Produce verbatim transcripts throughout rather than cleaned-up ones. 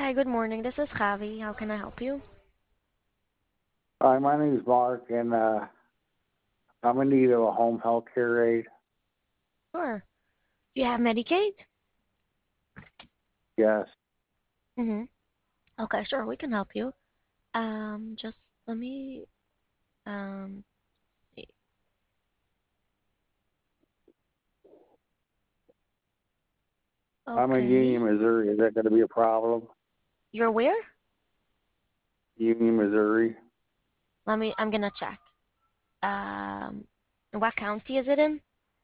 Hi, good morning. This is Javi. How can I help you? Hi, my name is Mark, and uh, I'm in need of a home health care aide. Sure. Do you have Medicaid? Yes. Mm-hmm. Okay, sure, we can help you. Um, just let me um see. I'm in Okay. Union, Missouri. Is that going to be a problem? You're where? Union, Missouri. Let me I'm gonna check. Um, what county is it in?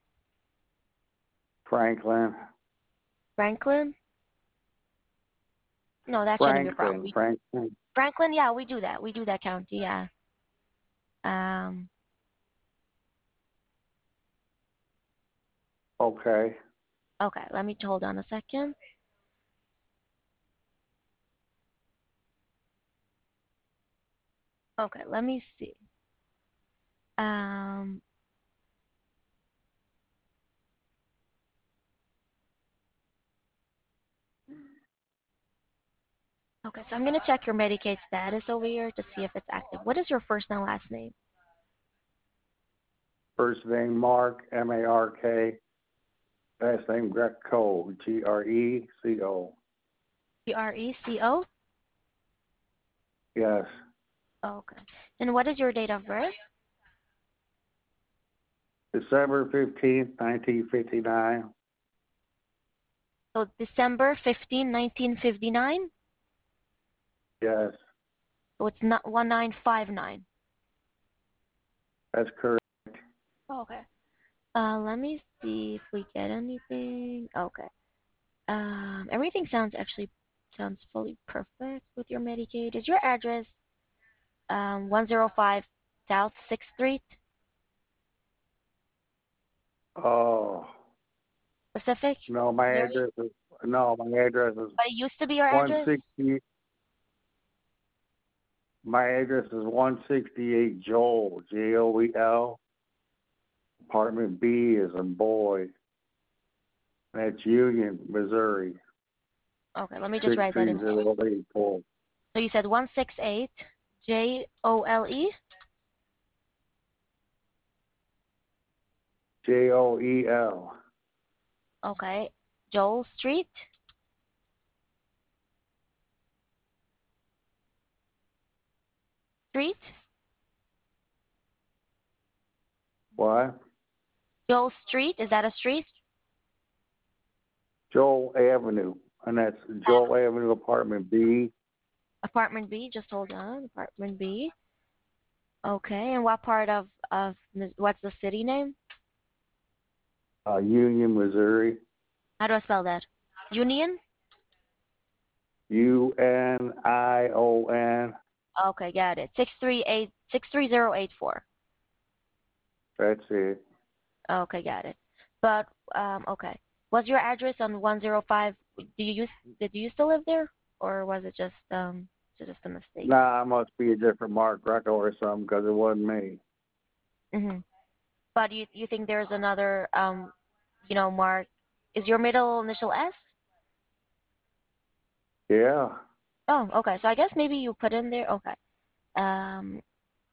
Franklin. Franklin? No, that shouldn't be a problem. Franklin. We, Franklin. Franklin, yeah, we do that. We do that county, yeah. Um, Okay. okay, let me hold on a second. Okay, let me see. Um, okay, so I'm gonna check your Medicaid status over here to see if it's active. What is your first and last name? First name Mark, M A R K. Last name Greco, G R E C O. P R E C O? Yes. Okay. And what is your date of birth? December fifteenth, nineteen fifty-nine. So December fifteenth, nineteen fifty-nine? Yes. So it's not one nine five nine. That's correct. Okay. Uh, let me see if we get anything. Okay. Um, everything sounds actually sounds fully perfect with your Medicaid. Is your address um one oh five South sixth Street, Oh, Pacific, no, my Missouri? address is, no, my address is But it used to be your address? one sixty. My address is one sixty-eight Joel, J O E L. Apartment B is in Boy. That's Union, Missouri, Okay, let me just write that in here. six three zero eight four. So you said one sixty-eight J O L E? J O E L. Okay. Joel Street? Street? What? Joel Street? Is that a street? Joel Avenue. And that's Joel Avenue, Apartment B, Apartment B? Just hold on. Apartment B. Okay. And what part of of Mis- what's the city name? uh, Union, Missouri. How do I spell that? Union? U N I O N. Okay, got it. Six three eight six three zero eight four. That's it. Okay, got it. But um, okay. Was your address on one oh five? Do you use did you used to live there, or was it just um was it just a mistake? Nah, it must be a different Mark Greco or something because it wasn't me. Mm-hmm. But you you think there's another um, you know, Mark? Is your middle initial S? Yeah. Oh, okay. So I guess maybe you put in there. Okay. Um,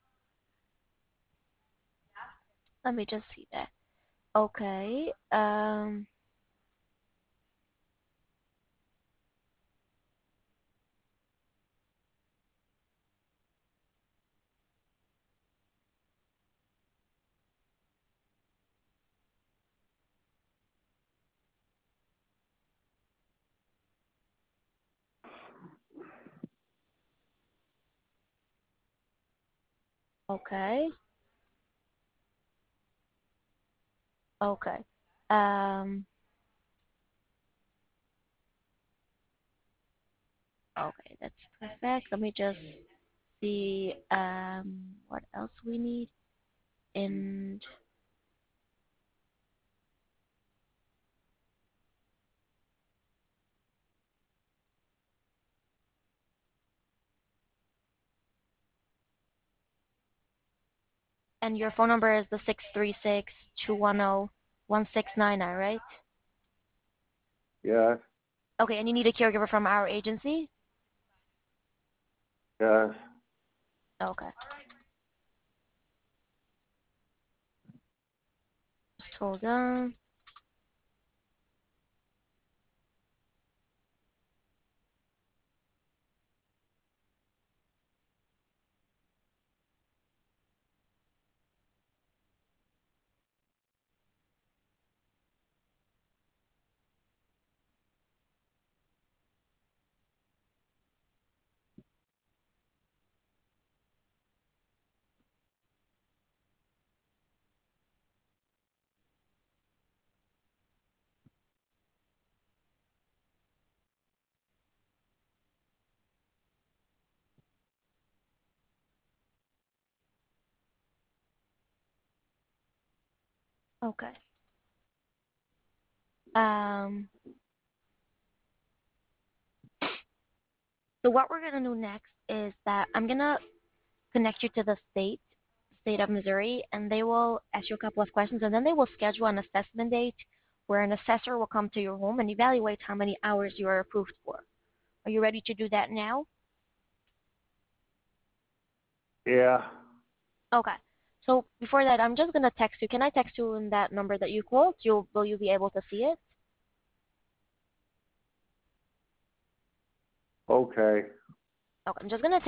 let me just see that. Okay. Um, okay. Okay. Um, okay, that's perfect. Let me just see um what else we need. And and your phone number is the six three six, two one zero, one six nine nine, right? Yes. Okay, and you need a caregiver from our agency? Yes. Okay. Just hold on. Okay. Um, so what we're gonna do next is that I'm gonna connect you to the state, state of Missouri, and they will ask you a couple of questions, and then they will schedule an assessment date where an assessor will come to your home and evaluate how many hours you are approved for. Are you ready to do that now? Yeah. Okay. So before that, I'm just gonna text you. Can I text you in that number that you called? You will you be able to see it? Okay. Okay. I'm just gonna